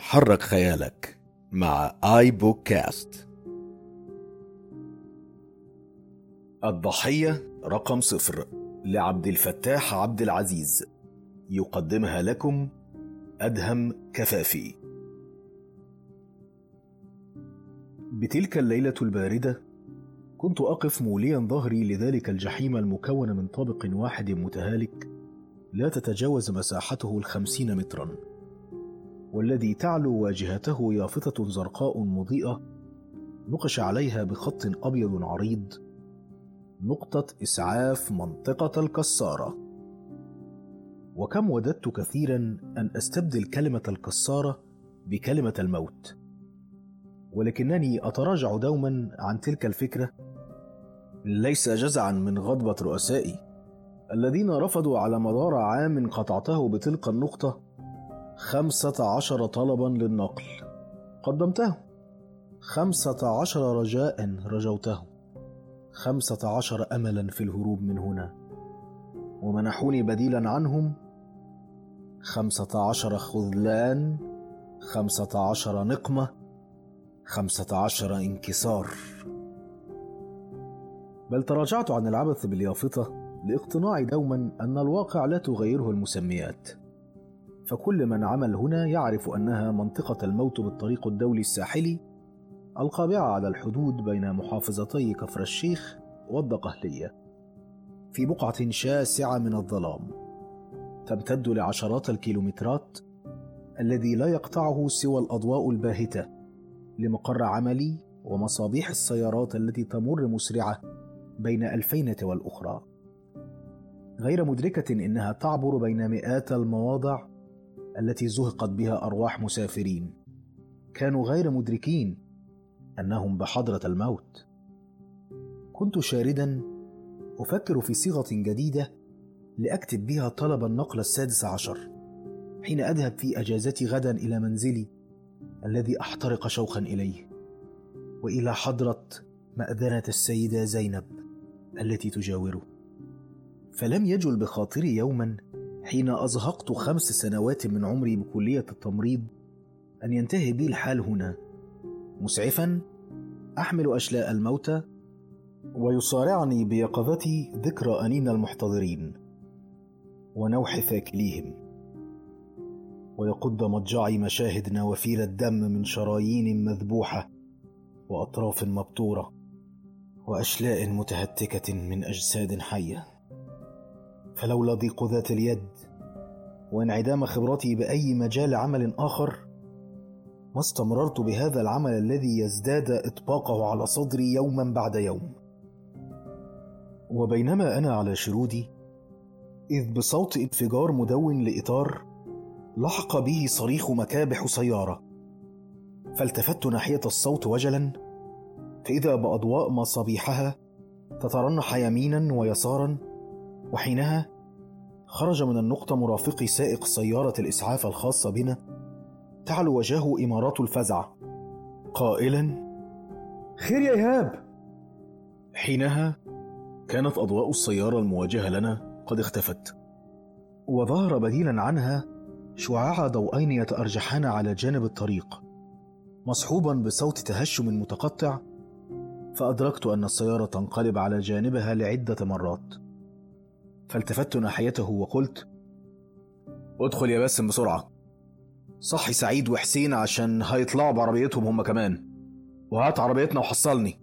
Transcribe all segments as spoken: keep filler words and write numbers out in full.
حرك خيالك مع آي بوك كاست. الضحية رقم صفر لعبد الفتاح عبد العزيز، يقدمها لكم أدهم كفافي. بتلك الليلة الباردة كنت أقف موليا ظهري لذلك الجحيم المكون من طابق واحد متهالك لا تتجاوز مساحته الخمسين مترا، والذي تعلو واجهته يافطة زرقاء مضيئة نقش عليها بخط أبيض عريض: نقطة إسعاف منطقة الكسارة. وكم وددت كثيرا أن أستبدل كلمة الكسارة بكلمة الموت، ولكنني أتراجع دوما عن تلك الفكرة، ليس جزعا من غضبة رؤسائي الذين رفضوا على مدار عام قطعته بتلك النقطة خمسة عشر طلبا للنقل قدمته، خمسة عشر رجاء رجوته، خمسة عشر أملا في الهروب من هنا، ومنحوني بديلا عنهم خمسة عشر خذلان، خمسة عشر نقمة، خمسة عشر انكسار. بل تراجعت عن العبث باليافطة لاقتناعي دوما أن الواقع لا تغيره المسميات، فكل من عمل هنا يعرف أنها منطقة الموت بالطريق الدولي الساحلي القابعة على الحدود بين محافظتي كفر الشيخ والدقهلية، في بقعة شاسعة من الظلام تمتد لعشرات الكيلومترات، الذي لا يقطعه سوى الأضواء الباهتة لمقر عملي ومصابيح السيارات التي تمر مسرعة بين الفينة والأخرى، غير مدركة إنها تعبر بين مئات المواضع التي زهقت بها أرواح مسافرين كانوا غير مدركين أنهم بحضرة الموت. كنت شاردا أفكر في صيغة جديدة لأكتب بها طلب النقل السادس عشر حين أذهب في أجازتي غدا إلى منزلي الذي أحترق شوقا إليه، وإلى حضرة مأذنة السيدة زينب التي تجاوره. فلم يجل بخاطري يوما حين أزهقت خمس سنوات من عمري بكلية التمريض أن ينتهي بي الحال هنا، مسعفا أحمل أشلاء الموتى ويصارعني بيقظتي ذكرى أنين المحتضرين ونوح ثاكليهم، ويقض مضجعي مشاهد نوافير الدم من شرايين مذبوحة وأطراف مبتورة وأشلاء متهتكة من أجساد حية. فلولا ضيق ذات اليد وانعدام خبرتي بأي مجال عمل آخر ما استمررت بهذا العمل الذي يزداد إطباقه على صدري يوما بعد يوم. وبينما أنا على شرودي إذ بصوت انفجار مدون لإطار لحق به صريخ مكابح سيارة، فالتفت ناحية الصوت وجلا فإذا بأضواء مصابيحها تترنح يمينا ويسارا، وحينها خرج من النقطة مرافقي سائق سيارة الإسعاف الخاصة بنا تعلو وجهه إمارات الفزع قائلا: خير يا إيهاب. حينها كانت أضواء السيارة المواجهة لنا قد اختفت، وظهر بديلا عنها شعاع ضوئين يتأرجحان على جانب الطريق مصحوبا بصوت تهشم متقطع، فأدركت أن السيارة تنقلب على جانبها لعدة مرات، فالتفت ناحيته وقلت: ادخل يا باسم بسرعة، صحي سعيد وحسين عشان هيطلعوا بعربيتهم هم كمان، وهات عربيتنا وحصلني.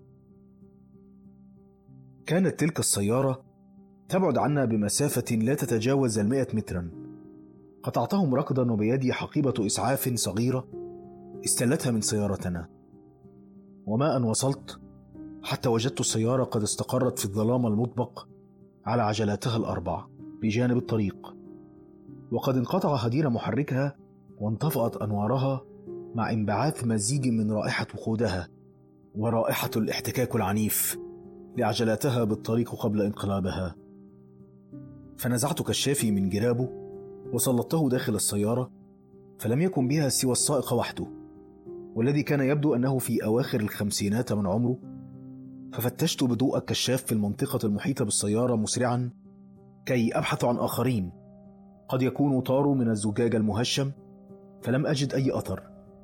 كانت تلك السيارة تبعد عنا بمسافة لا تتجاوز المئة مترا. قطعتهم ركضا وبيدي حقيبة إسعاف صغيرة استلتها من سيارتنا، وما أن وصلت حتى وجدت السيارة قد استقرت في الظلام المطبق على عجلاتها الأربع بجانب الطريق، وقد انقطع هدير محركها وانطفأت أنوارها مع انبعاث مزيج من رائحة وقودها ورائحة الاحتكاك العنيف لعجلاتها بالطريق قبل انقلابها. فنزعت كشافي من جرابه وسلطته داخل السيارة، فلم يكن بها سوى السائق وحده، والذي كان يبدو أنه في أواخر الخمسينات من عمره. ففتشت بضوء الكشاف في المنطقة المحيطة بالسيارة مسرعا كي أبحث عن آخرين قد يكونوا طاروا من الزجاج المهشم، فلم أجد أي أثر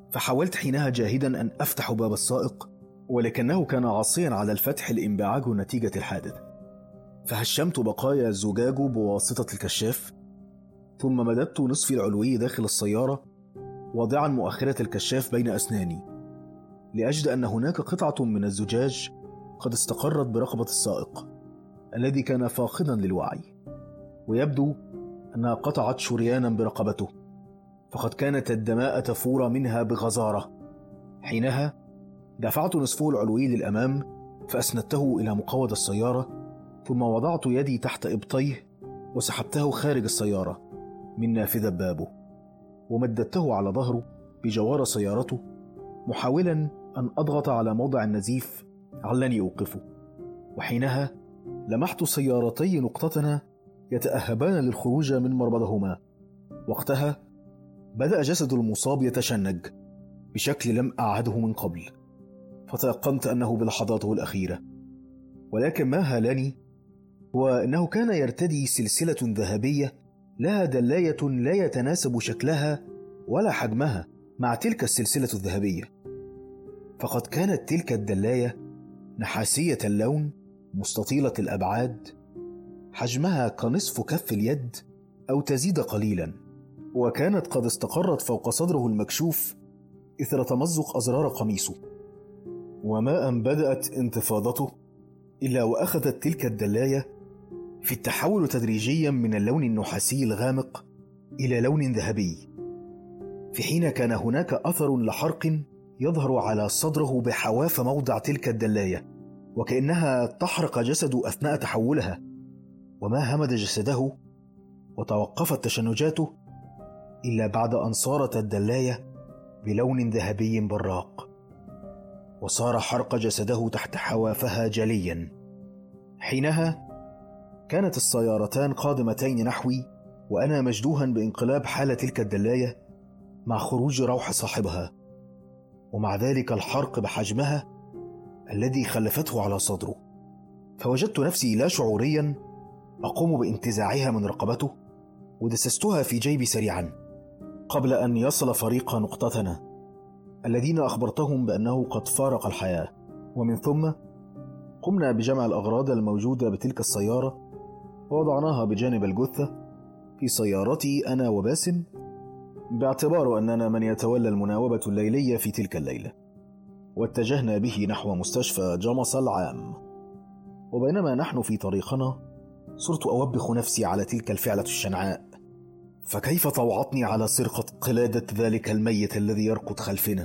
فحاولت حينها جاهدا أن أفتح باب السائق، ولكنه كان عاصيا على الفتح لانبعاجه نتيجة الحادث. فهشمت بقايا الزجاج بواسطة الكشاف، ثم مددت نصفي العلوي داخل السيارة واضعا مؤخرة الكشاف بين أسناني، لأجد أن هناك قطعة من الزجاج قد استقرت برقبة السائق الذي كان فاقدا للوعي، ويبدو أنها قطعت شريانا برقبته، فقد كانت الدماء تفور منها بغزارة. حينها دفعت نصفه العلوي للأمام فأسندته إلى مقود السيارة، ثم وضعت يدي تحت إبطيه وسحبته خارج السيارة من نافذة بابه، ومددته على ظهره بجوار سيارته، محاولا أن أضغط على موضع النزيف علني أوقفه. وحينها لمحت سيارتي نقطتنا يتأهبان للخروج من مربضهما. وقتها بدأ جسد المصاب يتشنج بشكل لم أعهده من قبل، فتيقنت أنه بلحظاته الأخيرة. ولكن ما هالني هو أنه كان يرتدي سلسلة ذهبية لها دلاية لا يتناسب شكلها ولا حجمها مع تلك السلسلة الذهبية، فقد كانت تلك الدلاية نحاسية اللون مستطيلة الأبعاد، حجمها كنصف كف اليد أو تزيد قليلا، وكانت قد استقرت فوق صدره المكشوف إثر تمزق أزرار قميصه. وما أن بدأت انتفاضته إلا وأخذت تلك الدلاية في التحول تدريجيا من اللون النحاسي الغامق إلى لون ذهبي، في حين كان هناك أثر لحرق يظهر على صدره بحواف موضع تلك الدلاية، وكأنها تحرق جسده أثناء تحولها. وما همد جسده وتوقفت تشنجاته إلا بعد أن صارت الدلاية بلون ذهبي براق، وصار حرق جسده تحت حوافها جليا. حينها كانت السيارتان قادمتين نحوي، وأنا مجدوها بانقلاب حال تلك الدلاية مع خروج روح صاحبها، ومع ذلك الحرق بحجمها الذي خلفته على صدره. فوجدت نفسي لا شعوريا أقوم بانتزاعها من رقبته ودسستها في جيبي سريعا قبل أن يصل فريق نقطتنا الذين أخبرتهم بأنه قد فارق الحياة. ومن ثم قمنا بجمع الأغراض الموجودة بتلك السيارة ووضعناها بجانب الجثة في سيارتي أنا وباسم، باعتبار أننا من يتولى المناوبة الليلية في تلك الليلة، واتجهنا به نحو مستشفى جمص العام. وبينما نحن في طريقنا صرت أوبخ نفسي على تلك الفعلة الشنعاء، فكيف طوعتني على سرقة قلادة ذلك الميت الذي يرقد خلفنا؟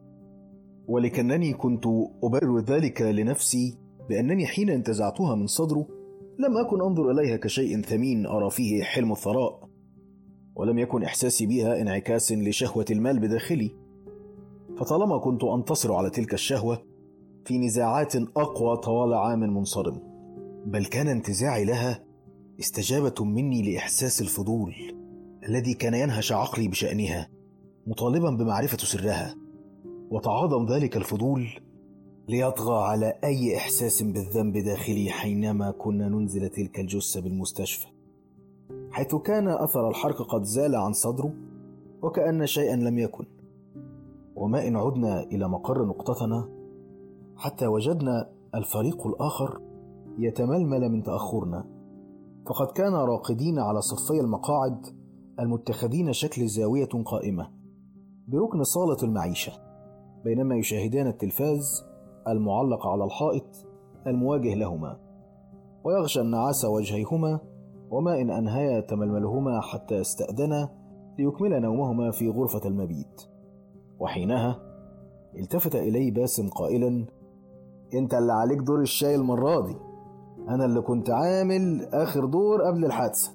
ولكنني كنت أبرر ذلك لنفسي بأنني حين انتزعتها من صدره لم أكن أنظر إليها كشيء ثمين أرى فيه حلم الثراء، ولم يكن إحساسي بها انعكاس لشهوة المال بداخلي، فطالما كنت أنتصر على تلك الشهوة في نزاعات أقوى طوال عام منصرم، بل كان انتزاعي لها استجابة مني لإحساس الفضول الذي كان ينهش عقلي بشأنها مطالبا بمعرفة سرها. وتعاظم ذلك الفضول ليطغى على أي إحساس بالذنب داخلي حينما كنا ننزل تلك الجثة بالمستشفى، حيث كان أثر الحرق قد زال عن صدره وكأن شيئا لم يكن. وما إن عدنا إلى مقر نقطتنا حتى وجدنا الفريق الآخر يتململ من تأخرنا، فقد كان راقدين على صفي المقاعد المتخذين شكل زاوية قائمة بركن صالة المعيشة، بينما يشاهدان التلفاز المعلق على الحائط المواجه لهما، ويغشى النعاس وجهيهما. وما إن أنهيا تململهما حتى استأذنا ليكمل نومهما في غرفة المبيت. وحينها التفت إلي باسم قائلا: انت اللي عليك دور الشاي المرة دي، أنا اللي كنت عامل آخر دور قبل الحادثة.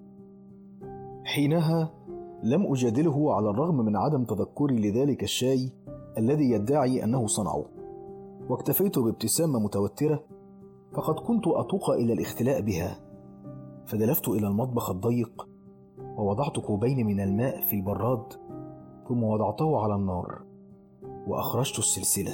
حينها لم أجادله على الرغم من عدم تذكري لذلك الشاي الذي يدعي أنه صنعه، واكتفيت بابتسامة متوترة، فقد كنت أتوق إلى الاختلاء بها. فدلفت إلى المطبخ الضيق ووضعت كوبين من الماء في البراد، ثم وضعته على النار وأخرجت السلسلة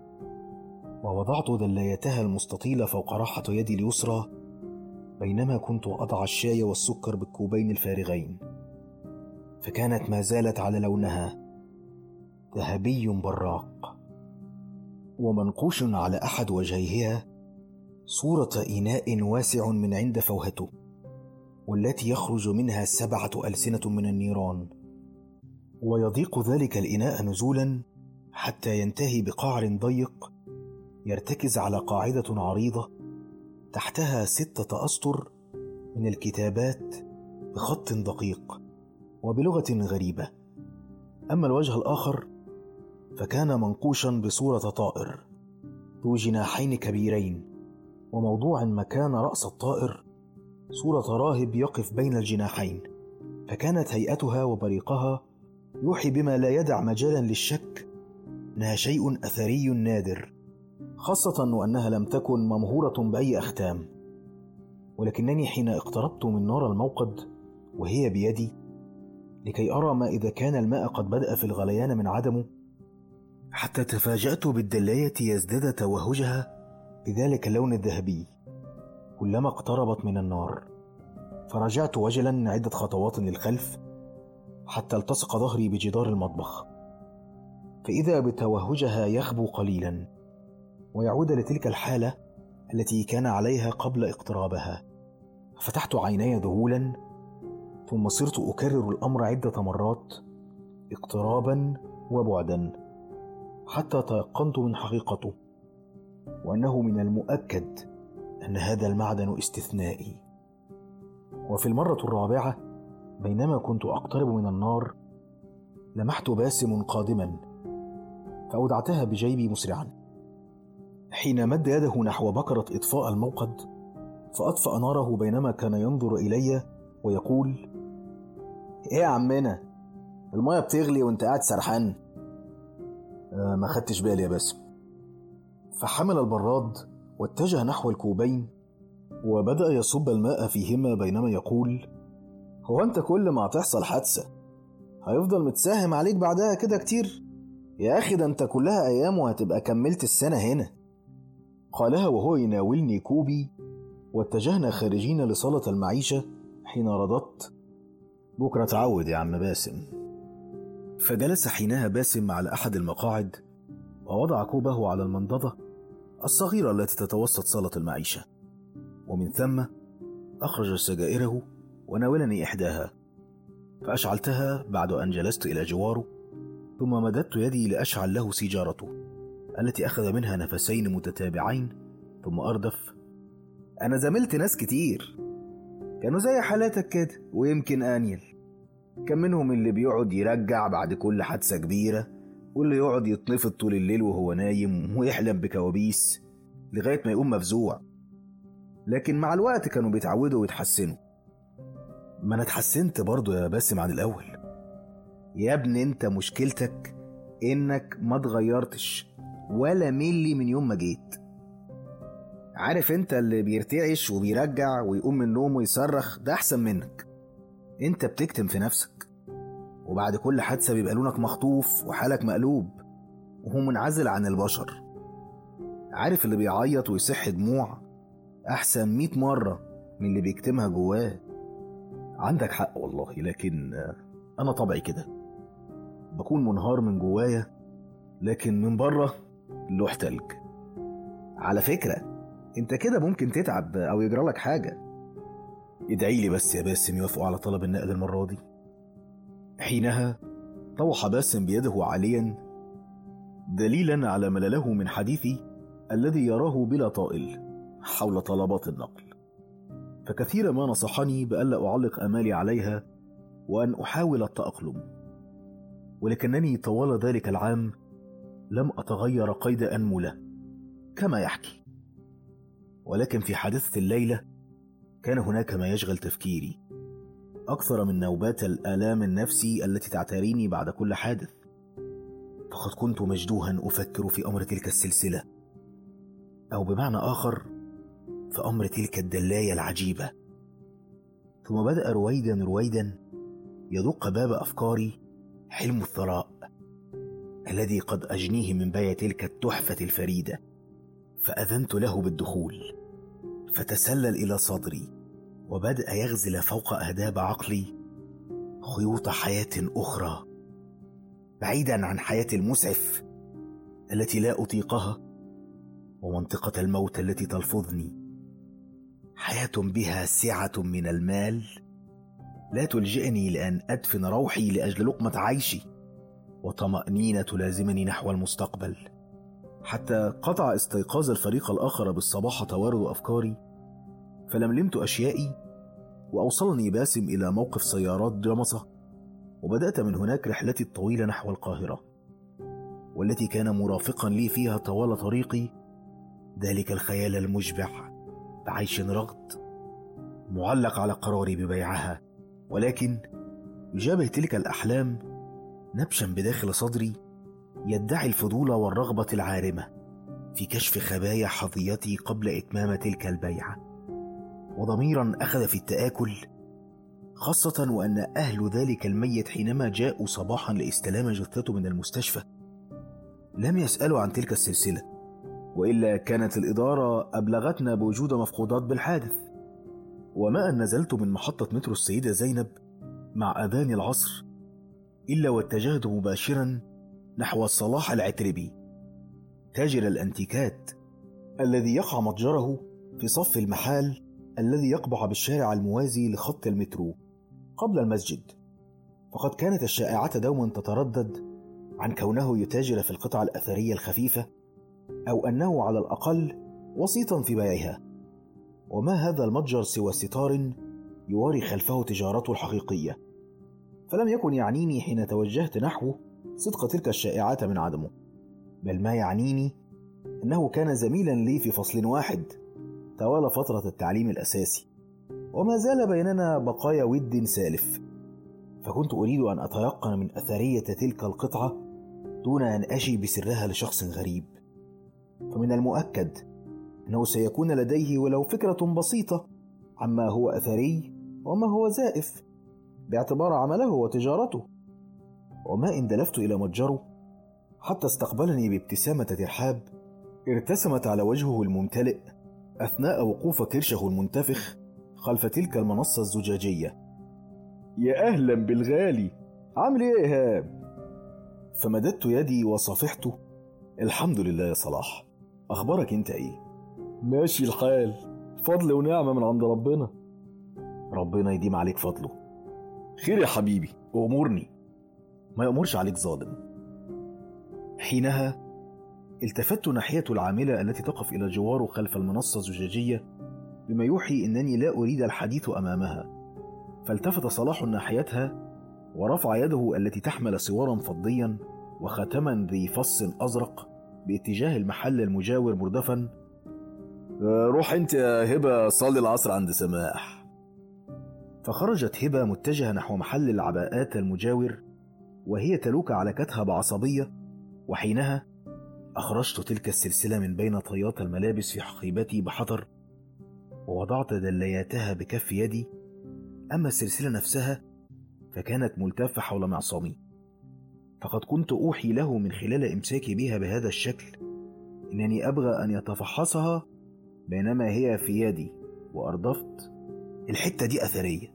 ووضعت دلايتها المستطيلة فوق راحة يدي اليسرى، بينما كنت أضع الشاي والسكر بالكوبين الفارغين، فكانت ما زالت على لونها ذهبي براق، ومنقوش على أحد وجهيها صورة إناء واسع من عند فوهته، والتي يخرج منها سبعة ألسنة من النيران، ويضيق ذلك الإناء نزولا حتى ينتهي بقعر ضيق يرتكز على قاعدة عريضة تحتها ستة أسطر من الكتابات بخط دقيق وبلغة غريبة. أما الوجه الآخر فكان منقوشا بصورة طائر ذو جناحين كبيرين، وموضوع مكان رأس الطائر صورة راهب يقف بين الجناحين، فكانت هيئتها وبريقها يوحي بما لا يدع مجالا للشك أنها شيء أثري نادر، خاصة وأنها لم تكن ممهورة بأي أختام. ولكنني حين اقتربت من نار الموقد وهي بيدي لكي أرى ما إذا كان الماء قد بدأ في الغليان من عدمه، حتى تفاجأت بالدلاية يزداد توهجها بذلك اللون الذهبي كلما اقتربت من النار. فرجعت وجلا عدة خطوات للخلف حتى التصق ظهري بجدار المطبخ، فإذا بتوهجها يخبو قليلا ويعود لتلك الحالة التي كان عليها قبل اقترابها. فتحت عيني ذهولا، ثم صرت أكرر الأمر عدة مرات اقترابا وبعدا حتى تيقنت من حقيقته، وأنه من المؤكد أن هذا المعدن استثنائي. وفي المرة الرابعة بينما كنت أقترب من النار لمحت باسم قادما، فأودعتها بجيبي مسرعا. حين مد يده نحو بكرة إطفاء الموقد فأطفأ ناره بينما كان ينظر إلي ويقول: إيه يا عمنا، المية بتغلي وانت قاعد سرحان؟ آه ما خدتش بالي يا باسم. فحمل البراد واتجه نحو الكوبين وبدأ يصب الماء فيهما بينما يقول: هو انت كل ما هتحصل حادثة هيفضل متساهم عليك بعدها كده كتير؟ يا أخي ده انت كلها أيام وهتبقى كملت السنة هنا. قالها وهو يناولني كوبي، واتجهنا خارجين لصالة المعيشة حين رددت: بكرة تعود يا عم باسم. فجلس حينها باسم على أحد المقاعد ووضع كوبه على المنضدة الصغيرة التي تتوسط صالة المعيشة، ومن ثم أخرج سجائره وناولني إحداها، فأشعلتها بعد أن جلست إلى جواره، ثم مددت يدي لأشعل له سيجارته التي أخذ منها نفسين متتابعين، ثم أردف: أنا زملت ناس كتير كانوا زي حالاتك كده ويمكن آنيل. كان منهم اللي بيقعد يرجع بعد كل حادثة كبيرة، واللي يقعد يتنفض طول الليل وهو نايم ويحلم بكوابيس لغاية ما يقوم مفزوع. لكن مع الوقت كانوا بيتعودوا ويتحسنوا. ما أنا اتحسنت برضو يا باسم عن الأول. يا ابني انت مشكلتك انك ما تغيرتش ولا ملي من يوم ما جيت. عارف انت اللي بيرتعش وبيرجع ويقوم من النوم ويصرخ ده احسن منك. انت بتكتم في نفسك، وبعد كل حادثة بيبقى لونك مخطوف وحالك مقلوب وهو منعزل عن البشر. عارف اللي بيعيط ويصح دموع احسن مئة مرة من اللي بيكتمها جواه. عندك حق والله، لكن انا طبعي كده، بكون منهار من جوايا لكن من بره لوح تلج. على فكرة انت كده ممكن تتعب او يجرى لك حاجة. ادعي لي بس يا باسم يوافقوا على طلب النقل المرة دي. حينها طوح باسم بيده عاليا دليلا على ملله من حديثي الذي يراه بلا طائل حول طلبات النقل، فكثيرا ما نصحني بألا أعلق أمالي عليها وأن أحاول التأقلم. ولكنني طوال ذلك العام لم أتغير قيد أنملة كما يحكي. ولكن في حادثة الليلة كان هناك ما يشغل تفكيري أكثر من نوبات الآلام النفسي التي تعتريني بعد كل حادث. فقد كنت مجدوها أفكر في أمر تلك السلسلة، أو بمعنى آخر في أمر تلك الدلاية العجيبة. ثم بدأ رويدا رويدا يدق باب أفكاري حلم الثراء الذي قد أجنيه من بيع تلك التحفة الفريدة. فأذنت له بالدخول، فتسلل إلى صدري وبدأ يغزل فوق أهداب عقلي خيوط حياة أخرى بعيدا عن حياتي المسعف التي لا أطيقها، ومنطقة الموت التي تلفظني، حياة بها سعة من المال لا تلجئني لأن أدفن روحي لأجل لقمة عيشي، وطمأنينة تلازمني نحو المستقبل. حتى قطع استيقاظ الفريق الآخر بالصباح توارد أفكاري، فلملمت أشيائي وأوصلني باسم إلى موقف سيارات جمصة، وبدأت من هناك رحلتي الطويلة نحو القاهرة، والتي كان مرافقا لي فيها طوال طريقي ذلك الخيال المشبع بعيش رغد معلق على قراري ببيعها. ولكن يجابه تلك الأحلام نبشا بداخل صدري يدعي الفضول والرغبة العارمة في كشف خبايا حظيتي قبل إتمام تلك البيعة، وضميرا أخذ في التآكل، خاصة وأن أهل ذلك الميت حينما جاءوا صباحا لاستلام جثته من المستشفى لم يسألوا عن تلك السلسلة، وإلا كانت الإدارة أبلغتنا بوجود مفقودات بالحادث. وما أن نزلت من محطة مترو السيدة زينب مع أذان العصر إلا واتجهت مباشرا نحو صلاح العتربي تاجر الأنتيكات الذي يقع متجره في صف المحال الذي يقبع بالشارع الموازي لخط المترو قبل المسجد. فقد كانت الشائعات دوما تتردد عن كونه يتاجر في القطع الأثرية الخفيفة، أو أنه على الأقل وسيطا في بيعها، وما هذا المتجر سوى ستار يواري خلفه تجارته الحقيقية. فلم يكن يعنيني حين توجهت نحوه صدق تلك الشائعات من عدمه، بل ما يعنيني أنه كان زميلا لي في فصل واحد طوال فترة التعليم الأساسي، وما زال بيننا بقايا ود سالف. فكنت أريد أن أتيقن من أثرية تلك القطعة دون أن أشي بسرها لشخص غريب، فمن المؤكد أنه سيكون لديه ولو فكرة بسيطة عما هو أثري وما هو زائف باعتبار عمله وتجارته. وما إن دلفت إلى متجره حتى استقبلني بابتسامة ترحاب ارتسمت على وجهه الممتلئ أثناء وقوف كرشه المنتفخ خلف تلك المنصة الزجاجية. يا أهلا بالغالي، عامل إيه يا إيهاب؟ فمددت يدي وصافحته. الحمد لله يا صلاح، أخبارك أنت إيه؟ ماشي الحال، فضل ونعمة من عند ربنا. ربنا يديم عليك فضله. خير يا حبيبي، أمورني. ما يأمرش عليك ظالم. حينها التفت ناحية العاملة التي تقف إلى جواره خلف المنصة الزجاجية بما يوحي أنني لا أريد الحديث أمامها، فالتفت صلاح ناحيتها ورفع يده التي تحمل صوارا فضيا وختما ذي فص أزرق باتجاه المحل المجاور مردفا. روح انت يا هبة صلي العصر عند سماح. فخرجت هبة متجهة نحو محل العباءات المجاور وهي تلوك على كتها بعصبية. وحينها أخرجت تلك السلسلة من بين طيات الملابس في حقيبتي بحذر ووضعت دلياتها بكف يدي. أما السلسلة نفسها فكانت ملتفة حول معصمي، فقد كنت أوحي له من خلال إمساكي بها بهذا الشكل إنني أبغى أن يتفحصها بينما هي في يدي، وأردفت الحتة دي أثرية،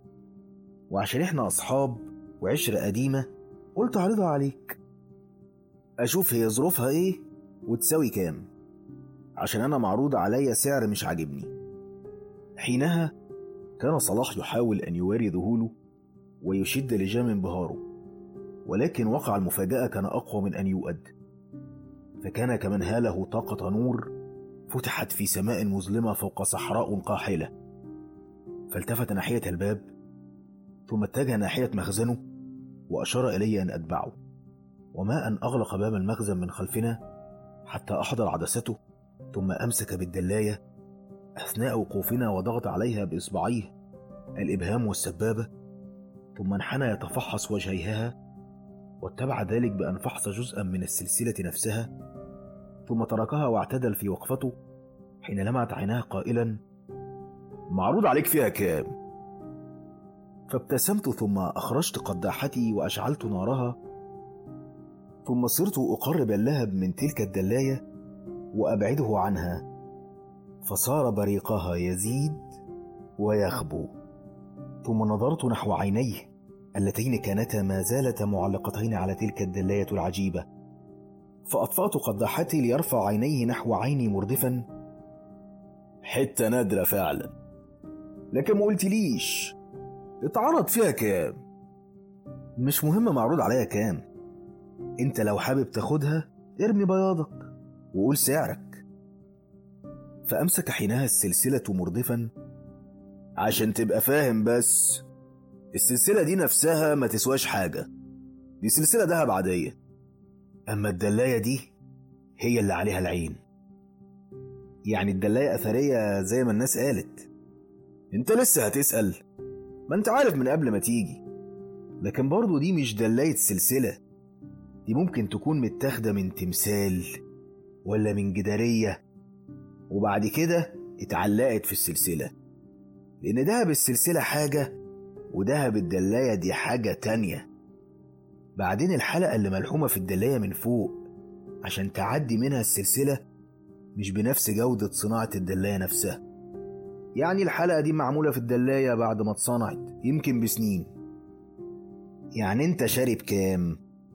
وعشان إحنا أصحاب وعشرة قديمة قلت أعرضها عليك أشوف هي ظروفها إيه وتساوي كام، عشان أنا معروض عليا سعر مش عاجبني. حينها كان صلاح يحاول أن يواري ذهوله ويشد لجام انبهاره، ولكن وقع المفاجأة كان أقوى من أن يؤد، فكان كمن هاله طاقة نور فتحت في سماء مظلمة فوق صحراء قاحلة. فالتفت ناحية الباب ثم اتجه ناحية مخزنه وأشار إلي أن أتبعه، وما أن أغلق باب المخزن من خلفنا حتى أحضر عدسته ثم أمسك بالدلاية أثناء وقوفنا وضغط عليها بإصبعيه الإبهام والسبابة، ثم انحنى يتفحص وجهيها واتبع ذلك بأن فحص جزءا من السلسلة نفسها، ثم تركها واعتدل في وقفته حين لمعت عيناه قائلا معروض عليك فيها كام؟ فابتسمت ثم أخرجت قداحتي وأشعلت نارها، ثم صرت أقرب اللهب من تلك الدلاية وأبعده عنها، فصار بريقها يزيد ويخبو. ثم نظرت نحو عينيه اللتين كانتا ما زالتا معلقتين على تلك الدلاية العجيبة. فأطفأت قداحتي ليرفع عينيه نحو عيني مردفا: حتة نادرة فعلا، لكن ما قلتليش اتعرض فيها كام؟ مش مهم معروض عليها كام، انت لو حابب تاخدها ارمي بياضك وقول سعرك. فأمسك حينها السلسلة مردفا: عشان تبقى فاهم بس، السلسلة دي نفسها ما تسواش حاجة، دي سلسلة دهب عادية، أما الدلاية دي هي اللي عليها العين. يعني الدلاية أثرية زي ما الناس قالت؟ انت لسه هتسأل؟ ما انت عارف من قبل ما تيجي. لكن برضو دي مش دلاية سلسلة، دي ممكن تكون متاخدة من تمثال ولا من جدارية وبعد كده اتعلقت في السلسلة، لأن دهب السلسلة حاجة ودهب الدلاية دي حاجة تانية. بعدين الحلقة اللي ملحومة في الدلاية من فوق عشان تعدي منها السلسلة مش بنفس جودة صناعة الدلاية نفسها. يعني الحلقة دي معمولة في الدلاية بعد ما اتصنعت يمكن بسنين. يعني انت شارب كام؟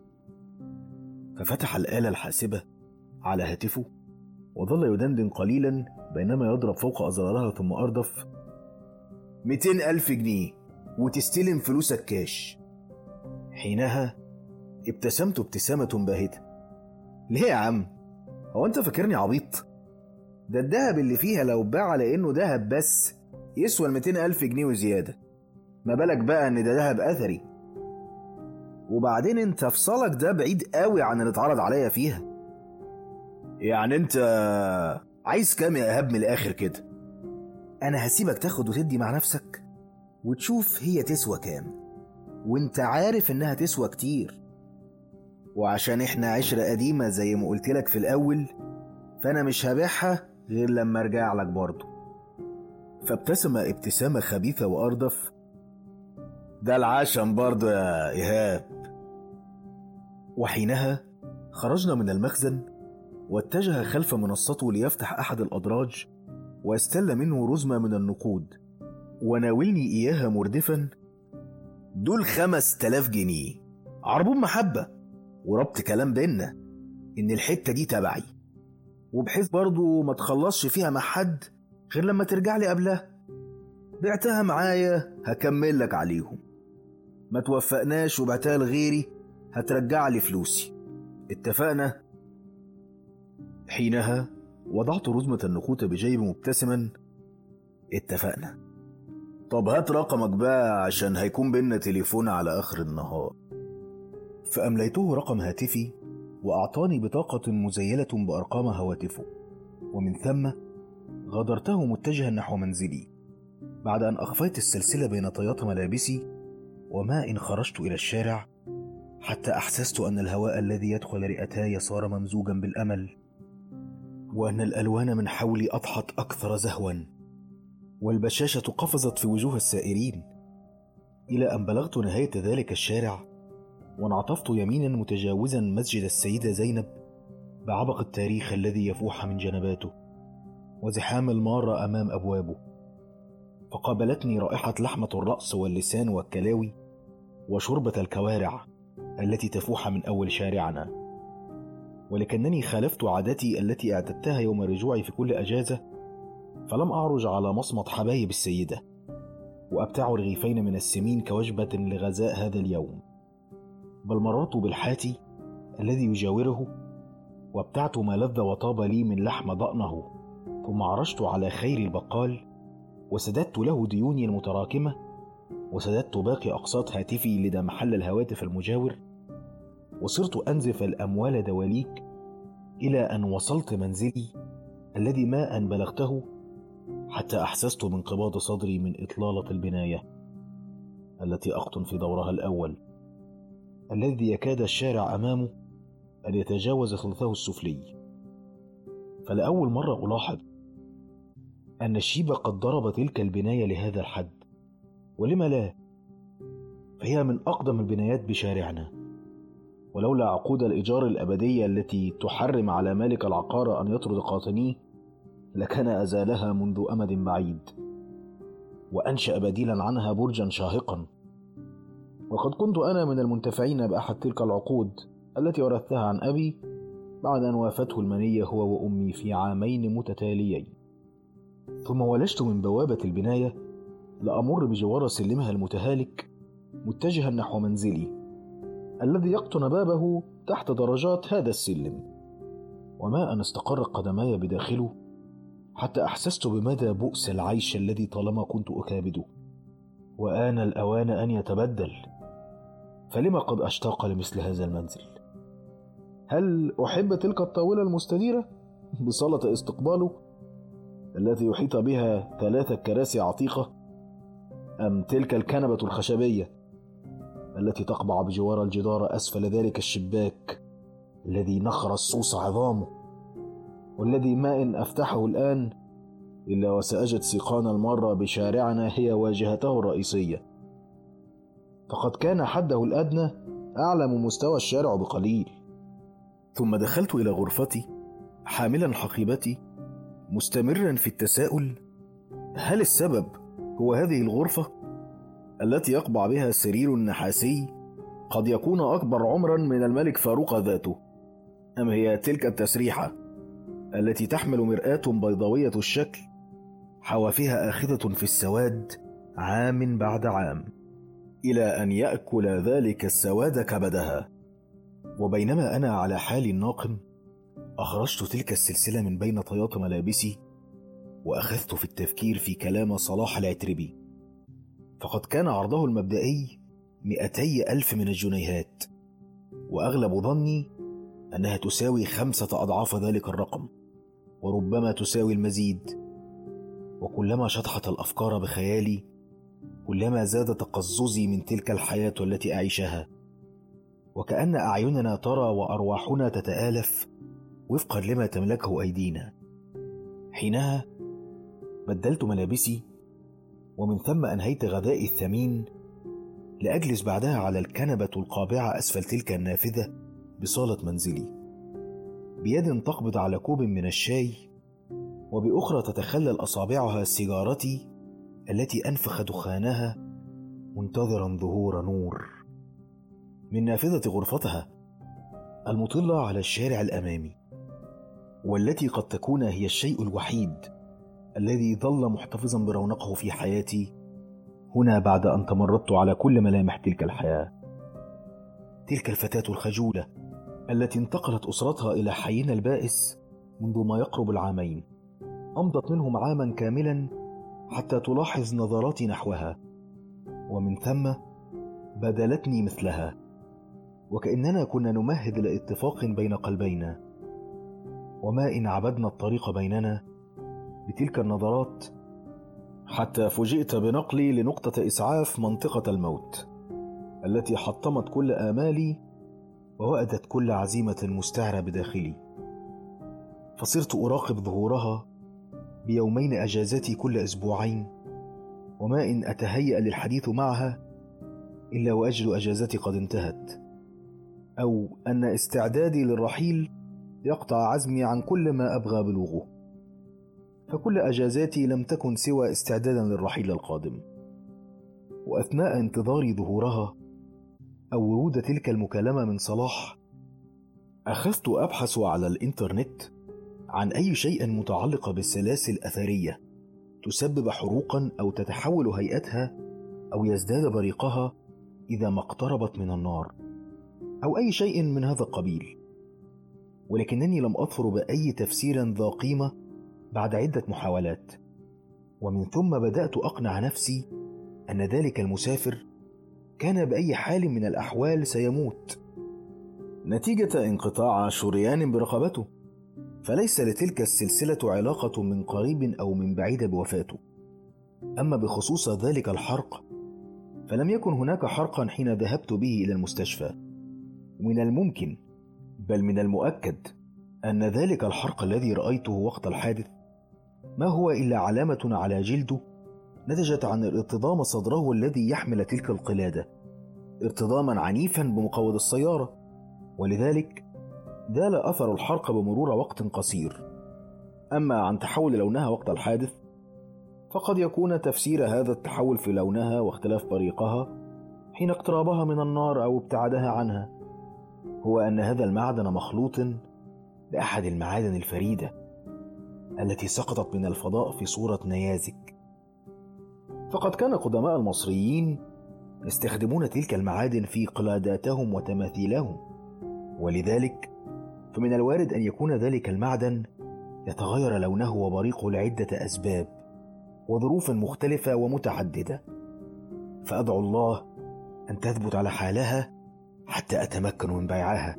ففتح الآلة الحاسبة على هاتفه وظل يدندن قليلا بينما يضرب فوق أزرارها ثم أردف: مئتين ألف جنيه وتستلم فلوسك كاش. حينها ابتسمت ابتسامة باهتة: ليه يا عم؟ هو انت فاكرني عبيط؟ ده الدهب اللي فيها لو باع على انه دهب بس يسوى المئتين ألف جنيه وزيادة، ما بالك بقى ان ده دهب أثري؟ وبعدين انت فصلك ده بعيد قوي عن اللي اتعرض عليا فيها. يعني انت عايز كام يا اهاب من الاخر كده؟ انا هسيبك تاخد وتدي مع نفسك وتشوف هي تسوى كام، وانت عارف انها تسوى كتير، وعشان احنا عشرة قديمة زي ما قلت لك في الاول فانا مش هبيعها غير لما ارجع لك برضو. فابتسم ابتسامة خبيثة واردف: ده العشم برضو يا ايهاب. وحينها خرجنا من المخزن واتجه خلف منصته ليفتح احد الادراج واستل منه رزمة من النقود وناولني اياها مردفا: دول خمس تلاف جنيه عربون محبة وربط كلام بينا ان الحتة دي تبعي، وبحيث برضو ما تخلصش فيها مع حد غير لما ترجع لي قبلها. بعتها معايا هكمل لك عليهم، ما توفقناش وبعتها لغيري هترجع لي فلوسي، اتفقنا؟ حينها وضعت رزمة النقود بجيبي مبتسما: اتفقنا. طب هات رقمك بقى عشان هيكون بينا تليفون على آخر النهار. فأمليته رقم هاتفي وأعطاني بطاقة مزيلة بأرقام هواتفه، ومن ثم غادرته متجها نحو منزلي بعد أن أخفيت السلسلة بين طيات ملابسي. وما إن خرجت إلى الشارع حتى أحسست أن الهواء الذي يدخل رئتاي صار ممزوجا بالأمل، وأن الألوان من حولي أضحت أكثر زهوا، والبشاشة قفزت في وجوه السائرين، إلى أن بلغت نهاية ذلك الشارع وانعطفت يمينا متجاوزا مسجد السيدة زينب بعبق التاريخ الذي يفوح من جنباته وزحام المارة أمام أبوابه. فقابلتني رائحة لحمة الرأس واللسان والكلاوي وشربة الكوارع التي تفوح من أول شارعنا. ولكنني خالفت عادتي التي اعتدتها يوم رجوعي في كل أجازة، فلم أعرج على مصمت حبايب السيدة وأبتاع رغيفين من السمين كوجبة لغذاء هذا اليوم، بل مررت بالحاتي الذي يجاوره وابتعت ما لذ وطاب لي من لحم ضأنه، ثم عرجت على خير البقال وسددت له ديوني المتراكمة، وسددت باقي أقساط هاتفي لدى محل الهواتف المجاور، وصرت أنزف الأموال دواليك إلى أن وصلت منزلي الذي ما أن بلغته حتى أحسست بانقباض صدري من إطلالة البناية التي أقطن في دورها الأول، الذي يكاد الشارع أمامه أن يتجاوز ثلثه السفلي. فلأول مرة ألاحظ أن الشيب قد ضرب تلك البناية لهذا الحد، ولما لا؟ فهي من أقدم البنايات بشارعنا، ولولا عقود الإيجار الأبدية التي تحرم على مالك العقار أن يطرد قاطنيه لكان أزالها منذ أمد بعيد وأنشأ بديلا عنها برجا شاهقا. وقد كنت أنا من المنتفعين بأحد تلك العقود التي ورثتها عن أبي بعد أن وافته المنية هو وأمي في عامين متتاليين. ثم ولجت من بوابة البناية لأمر بجوار سلمها المتهالك متجها نحو منزلي الذي يقطن بابه تحت درجات هذا السلم، وما أن استقر قدماي بداخله حتى أحسست بمدى بؤس العيش الذي طالما كنت أكابده. وآن الأوان أن يتبدل، فلما قد أشتاق لمثل هذا المنزل؟ هل أحب تلك الطاولة المستديرة بصالة استقباله التي يحيط بها ثلاثة كراسي عتيقة، أم تلك الكنبة الخشبية التي تقبع بجوار الجدار أسفل ذلك الشباك الذي نخر الصوص عظامه، والذي ما إن أفتحه الآن إلا وسأجد سيقان المارة بشارعنا هي واجهته الرئيسية، فقد كان حده الأدنى أعلى من مستوى الشارع بقليل. ثم دخلت إلى غرفتي حاملا حقيبتي مستمرا في التساؤل: هل السبب هو هذه الغرفة التي يقبع بها سرير نحاسي قد يكون أكبر عمرا من الملك فاروق ذاته، أم هي تلك التسريحة التي تحمل مرآة بيضاوية الشكل حوافيها آخذة في السواد عام بعد عام إلى أن يأكل ذلك السواد كبدها؟ وبينما أنا على حالي الناقم أخرجت تلك السلسلة من بين طيات ملابسي وأخذت في التفكير في كلام صلاح العتربي، فقد كان عرضه المبدئي مئتي ألف من الجنيهات، وأغلب ظني أنها تساوي خمسة أضعاف ذلك الرقم، وربما تساوي المزيد. وكلما شطحت الأفكار بخيالي كلما زاد تقززي من تلك الحياة التي أعيشها، وكأن أعيننا ترى وأرواحنا تتآلف وفقا لما تملكه أيدينا. حينها بدلت ملابسي، ومن ثم أنهيت غدائي الثمين لأجلس بعدها على الكنبة القابعة أسفل تلك النافذة بصالة منزلي، بيد تقبض على كوب من الشاي، وبأخرى تتخلل أصابعها سيجارتي التي أنفخ دخانها منتظرا ظهور نور من نافذة غرفتها المطلة على الشارع الأمامي، والتي قد تكون هي الشيء الوحيد الذي ظل محتفظا برونقه في حياتي هنا بعد أن تمردت على كل ملامح تلك الحياة. تلك الفتاة الخجولة التي انتقلت أسرتها إلى حينا البائس منذ ما يقرب العامين، أمضت منهم عاما كاملا حتى تلاحظ نظراتي نحوها، ومن ثم بدلتني مثلها، وكأننا كنا نمهد لاتفاق بين قلبينا. وما إن عبدنا الطريق بيننا بتلك النظرات حتى فوجئت بنقلي لنقطة إسعاف منطقة الموت التي حطمت كل آمالي ووأدت كل عزيمة مستعرة بداخلي، فصرت أراقب ظهورها بيومين أجازتي كل أسبوعين، وما إن أتهيأ للحديث معها إلا وأجد أجازتي قد انتهت، أو أن استعدادي للرحيل يقطع عزمي عن كل ما أبغى بلوغه، فكل أجازاتي لم تكن سوى استعدادا للرحيل القادم. وأثناء انتظار ظهورها أو ورود تلك المكالمة من صلاح أخذت أبحث على الإنترنت عن أي شيء متعلق بالسلاسل أثرية تسبب حروقا أو تتحول هيئتها أو يزداد بريقها إذا ما اقتربت من النار، أو أي شيء من هذا القبيل، ولكنني لم أظفر بأي تفسير ذا قيمة بعد عدة محاولات. ومن ثم بدأت أقنع نفسي أن ذلك المسافر كان بأي حال من الأحوال سيموت نتيجة انقطاع شريان برقبته، فليس لتلك السلسلة علاقة من قريب أو من بعيد بوفاته. أما بخصوص ذلك الحرق فلم يكن هناك حرقا حين ذهبت به إلى المستشفى، ومن الممكن بل من المؤكد أن ذلك الحرق الذي رأيته وقت الحادث ما هو إلا علامة على جلده نتجت عن ارتضام صدره الذي يحمل تلك القلادة، ارتضاما عنيفا بمقود السيارة، ولذلك دال أثر الحرق بمرور وقت قصير. أما عن تحول لونها وقت الحادث فقد يكون تفسير هذا التحول في لونها واختلاف بريقها حين اقترابها من النار أو ابتعادها عنها هو أن هذا المعدن مخلوط بأحد المعادن الفريدة التي سقطت من الفضاء في صورة نيازك. فقد كان قدماء المصريين يستخدمون تلك المعادن في قلاداتهم وتماثيلهم، ولذلك فمن الوارد أن يكون ذلك المعدن يتغير لونه وبريقه لعدة أسباب وظروف مختلفة ومتعددة، فأدعو الله أن تثبت على حالها حتى أتمكن من بيعها.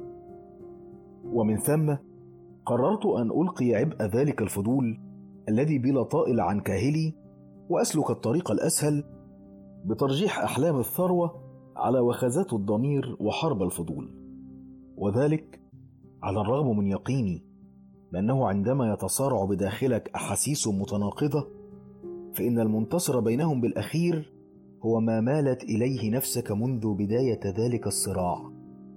ومن ثم قررت أن ألقي عبء ذلك الفضول الذي بلا طائل عن كاهلي، وأسلك الطريق الأسهل بترجيح أحلام الثروة على وخزات الضمير وحرب الفضول، وذلك على الرغم من يقيني بأنه عندما يتصارع بداخلك أحاسيس متناقضة فإن المنتصر بينهم بالأخير هو ما مالت إليه نفسك منذ بداية ذلك الصراع،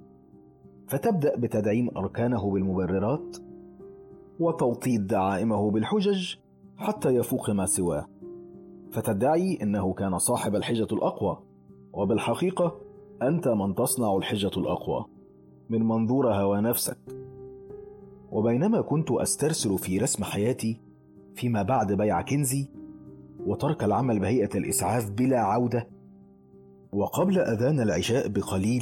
فتبدأ بتدعيم أركانه بالمبررات وتوطيد دعائمه بالحجج حتى يفوق ما سواه، فتدعي أنه كان صاحب الحجة الأقوى، وبالحقيقة أنت من تصنع الحجة الأقوى من منظور هوى نفسك. وبينما كنت أسترسل في رسم حياتي فيما بعد بيع كنزي وترك العمل بهيئة الإسعاف بلا عودة، وقبل أذان العشاء بقليل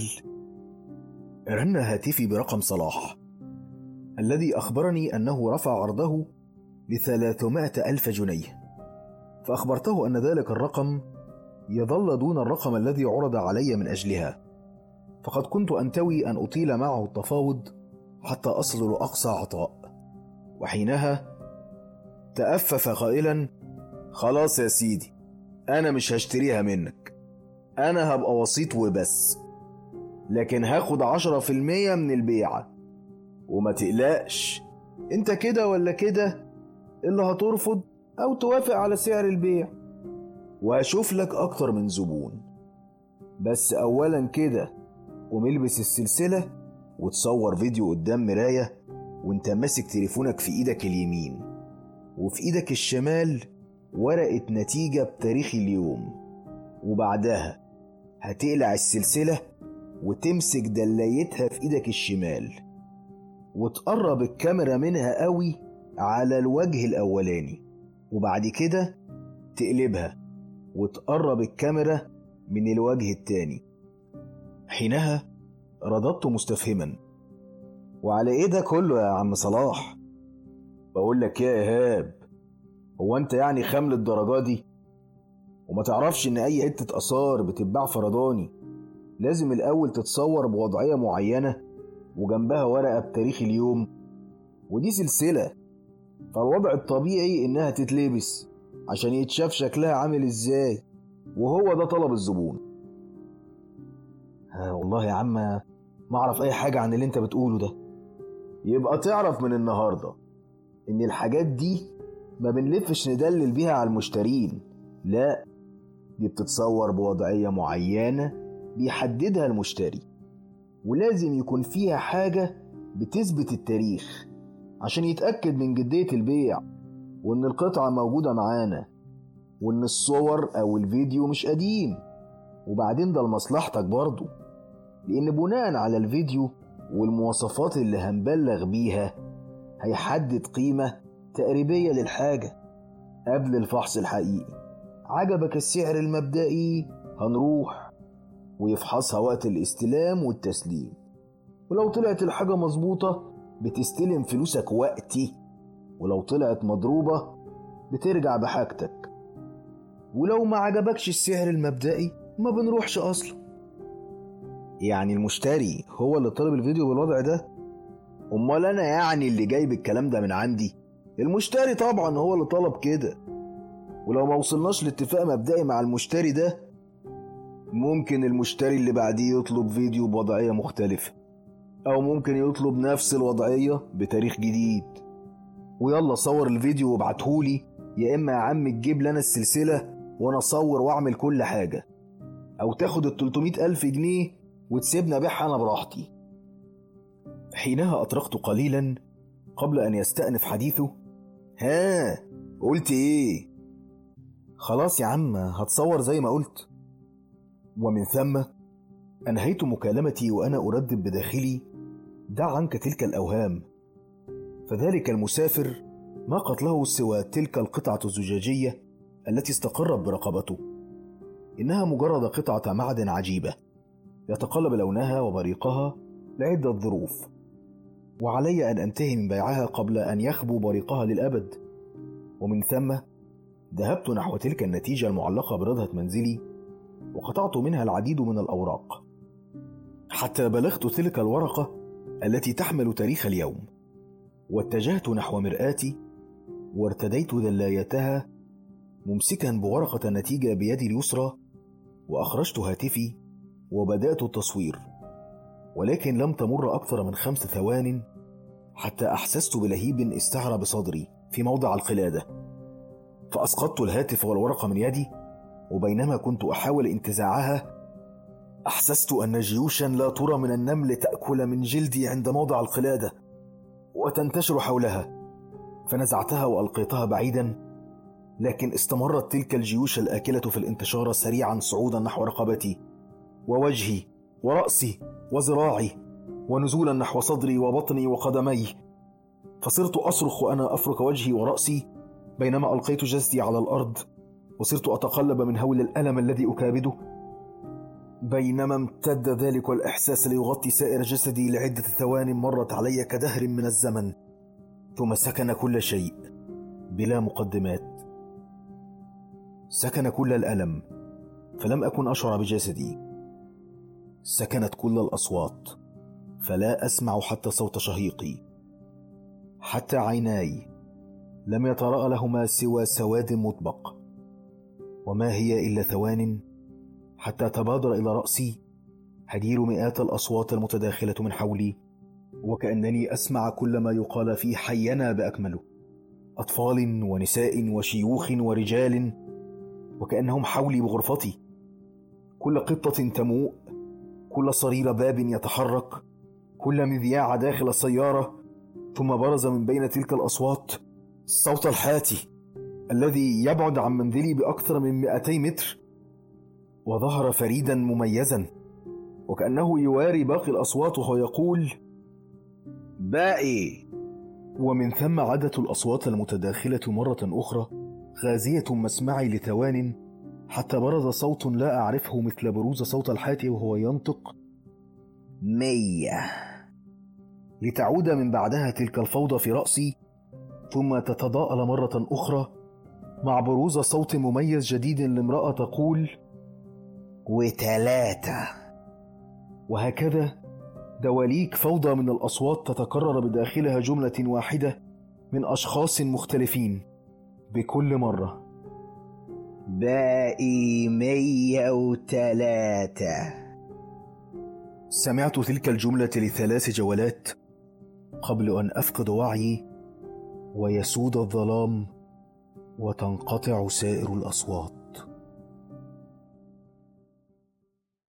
رن هاتفي برقم صلاح الذي أخبرني أنه رفع عرضه لثلاثمائة ألف جنيه، فأخبرته أن ذلك الرقم يظل دون الرقم الذي عرض علي من أجلها، فقد كنت أنتوي أن أطيل معه التفاوض حتى أصل لأقصى عطاء. وحينها تأفف قائلا: خلاص يا سيدي، أنا مش هشتريها منك، أنا هبقى وسيط وبس، لكن هاخد عشرة في المية من البيعة، وما تقلقش انت كده ولا كده اللي هترفض أو توافق على سعر البيع، وهشوف لك أكتر من زبون. بس أولا كده قوم البس السلسلة وتصور فيديو قدام مراية وانت ماسك تليفونك في ايدك اليمين وفي ايدك الشمال ورقة نتيجة بتاريخ اليوم، وبعدها هتقلع السلسلة وتمسك دلايتها في ايدك الشمال وتقرب الكاميرا منها قوي على الوجه الأولاني، وبعد كده تقلبها وتقرب الكاميرا من الوجه التاني. حينها رددت مستفهما: وعلى ايه ده كله يا عم صلاح؟ بقول لك يا إيهاب، هو انت يعني خام للدرجة دي وما تعرفش ان اي حتة اثار بتتباع فرداني لازم الاول تتصور بوضعية معينة وجنبها ورقة بتاريخ اليوم، ودي سلسلة فالوضع الطبيعي انها تتلبس عشان يتشاف شكلها عامل ازاي، وهو ده طلب الزبون. ها والله يا عم ما اعرف اي حاجة عن اللي انت بتقوله ده. يبقى تعرف من النهاردة ان الحاجات دي ما بنلفش ندلل بيها على المشترين، لا، دي بتتصور بوضعية معينة بيحددها المشتري، ولازم يكون فيها حاجة بتثبت التاريخ عشان يتأكد من جدية البيع وان القطعة موجودة معانا وان الصور او الفيديو مش قديم. وبعدين ده لمصلحتك برضو، لان بناء على الفيديو والمواصفات اللي هنبلغ بيها هيحدد قيمة تقريبية للحاجة قبل الفحص الحقيقي. عجبك السعر المبدئي هنروح ويفحصها وقت الاستلام والتسليم، ولو طلعت الحاجة مظبوطة بتستلم فلوسك وقتي، ولو طلعت مضروبة بترجع بحاجتك، ولو ما عجبكش السعر المبدئي ما بنروحش أصلا. يعني المشتري هو اللي طلب الفيديو بالوضع ده؟ أمال أنا يعني اللي جايب الكلام ده من عندي؟ المشتري طبعا هو اللي طلب كده، ولو ما وصلناش لاتفاق مبدئي مع المشتري ده ممكن المشتري اللي بعديه يطلب فيديو بوضعية مختلفة، أو ممكن يطلب نفس الوضعية بتاريخ جديد. ويلا صور الفيديو وابعتهولي، يا إما يا عم تجيب لنا السلسلة وأنا أصور وأعمل كل حاجة، أو تاخد التلتمائة ألف جنيه وتسيبنا بيعها أنا براحتي. حينها أطرقت قليلا قبل أن يستأنف حديثه: ها قلت إيه؟ خلاص يا عم هتصور زي ما قلت. ومن ثم أنهيت مكالمتي وأنا أردد بداخلي: دع عنك تلك الأوهام، فذلك المسافر ما قتله سوى تلك القطعة الزجاجية التي استقرت برقبته. إنها مجرد قطعة معدن عجيبة يتقلب لونها وبريقها لعدة ظروف، وعلي أن أنتهي من بيعها قبل أن يخبو بريقها للأبد. ومن ثم ذهبت نحو تلك النتيجة المعلقة بردهة منزلي، وقطعت منها العديد من الأوراق حتى بلغت تلك الورقة التي تحمل تاريخ اليوم، واتجهت نحو مرآتي وارتديت دلايتها ممسكا بورقة النتيجة بيدي اليسرى، وأخرجت هاتفي وبدأت التصوير. ولكن لم تمر أكثر من خمس ثوان حتى أحسست بلهيب استعرى بصدري في موضع القلادة، فأسقطت الهاتف والورقة من يدي، وبينما كنت أحاول انتزاعها أحسست أن جيوشا لا ترى من النمل تأكل من جلدي عند موضع القلادة وتنتشر حولها، فنزعتها وألقيتها بعيدا. لكن استمرت تلك الجيوش الآكلة في الانتشار سريعا صعودا نحو رقبتي ووجهي ورأسي وذراعي، ونزولا نحو صدري وبطني وقدمي، فصرت أصرخ وأنا أفرك وجهي ورأسي بينما ألقيت جسدي على الأرض، وصرت أتقلب من هول الألم الذي أكابده، بينما امتد ذلك الإحساس ليغطي سائر جسدي لعدة ثوان مرت علي كدهر من الزمن، ثم سكن كل شيء بلا مقدمات. سكن كل الألم، فلم أكن أشعر بجسدي. سكنت كل الأصوات، فلا أسمع حتى صوت شهيقي. حتى عيناي لم يتراءى لهما سوى سواد مطبق. وما هي إلا ثوان حتى تبادر إلى رأسي هدير مئات الأصوات المتداخلة من حولي، وكأنني أسمع كل ما يقال في حينا بأكمله، أطفال ونساء وشيوخ ورجال، وكأنهم حولي بغرفتي، كل قطة تموء، كل صرير باب يتحرك، كل مذياع داخل السيارة. ثم برز من بين تلك الأصوات صوت الحاتي الذي يبعد عن منزلي بأكثر من مئتي متر، وظهر فريدا مميزا وكأنه يواري باقي الأصوات وهو يقول: باقي. ومن ثم عادت الأصوات المتداخلة مرة أخرى غازية مسمعي لثوان، حتى برز صوت لا أعرفه مثل بروز صوت الحاتي وهو ينطق: مية. لتعود من بعدها تلك الفوضى في رأسي، ثم تتضاءل مرة أخرى مع بروز صوت مميز جديد لامرأة تقول: وتلاتة. وهكذا دواليك فوضى من الأصوات تتكرر بداخلها جملة واحدة من أشخاص مختلفين بكل مرة: باقي مية وتلاتة. سمعت تلك الجملة لثلاث جولات قبل أن أفقد وعيي ويسود الظلام وتنقطع سائر الأصوات.